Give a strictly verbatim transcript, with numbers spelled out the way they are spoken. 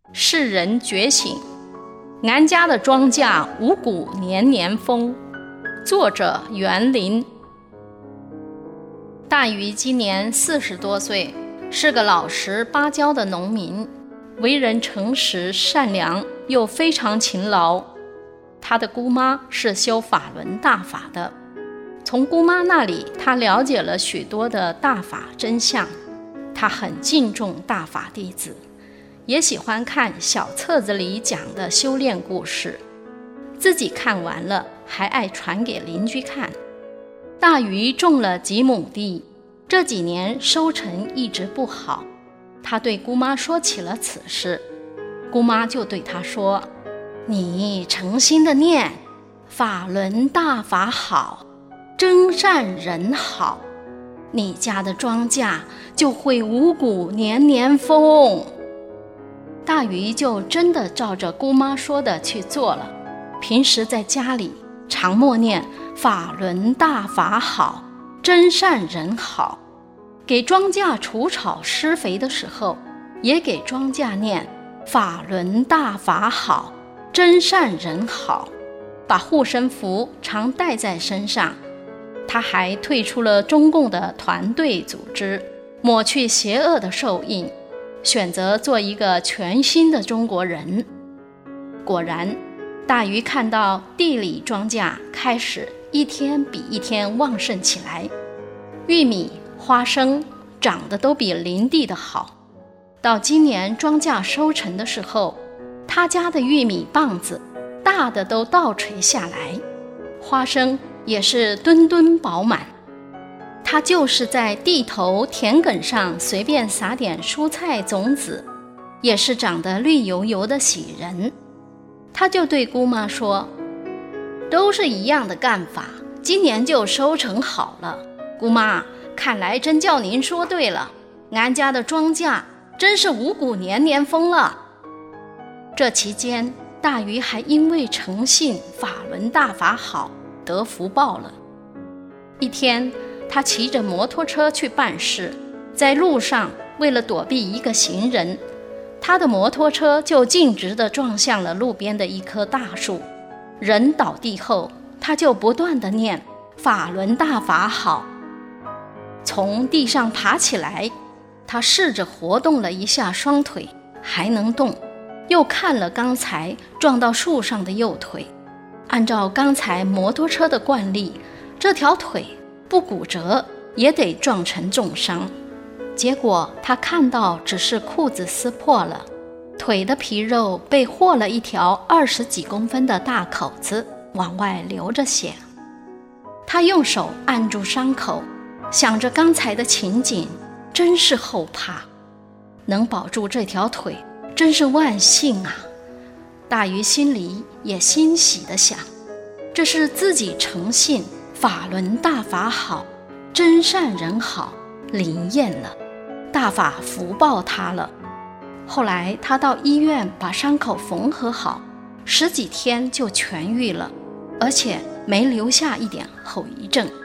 世人觉醒，俺家的庄稼五谷年年丰。作者袁林。大禹今年四十多岁，是个老实巴交的农民，为人诚实善良，又非常勤劳。他的姑妈是修法轮大法的，从姑妈那里他了解了许多的大法真相。他很敬重大法弟子，也喜欢看小册子里讲的修炼故事，自己看完了还爱传给邻居看。大禹种了几亩地，这几年收成一直不好。他对姑妈说起了此事，姑妈就对他说：你诚心的念法轮大法好，真善人好，你家的庄稼就会五谷年年丰。大禹就真的照着姑妈说的去做了，平时在家里常默念法轮大法好，真善人好，给庄稼除草施肥的时候，也给庄稼念法轮大法好，真善人好，把护身符常带在身上。他还退出了中共的团队组织，抹去邪恶的手印，选择做一个全新的中国人。果然，大禹看到地里庄稼开始一天比一天旺盛起来，玉米、花生长得都比邻地的好。到今年庄稼收成的时候，他家的玉米棒子大的都倒垂下来，花生也是墩墩饱满。他就是在地头田埂上随便撒点蔬菜种子，也是长得绿油油的喜人。他就对姑妈说：都是一样的干法，今年就收成好了。姑妈，看来真叫您说对了，俺家的庄稼真是五谷年年丰了。这期间，大禹还因为诚信法轮大法好得福报了。一天，他骑着摩托车去办事，在路上为了躲避一个行人，他的摩托车就径直地撞向了路边的一棵大树。人倒地后，他就不断地念法轮大法好。从地上爬起来，他试着活动了一下双腿，还能动，又看了刚才撞到树上的右腿，按照刚才摩托车的惯例，这条腿不骨折也得撞成重伤。结果他看到只是裤子撕破了，腿的皮肉被豁了一条二十几公分的大口子，往外流着血。他用手按住伤口，想着刚才的情景，真是后怕，能保住这条腿真是万幸啊。大禹心里也欣喜地想，这是自己诚信法轮大法好，真善人好灵验了，大法福报他了。后来他到医院把伤口缝合好，十几天就痊愈了，而且没留下一点后遗症。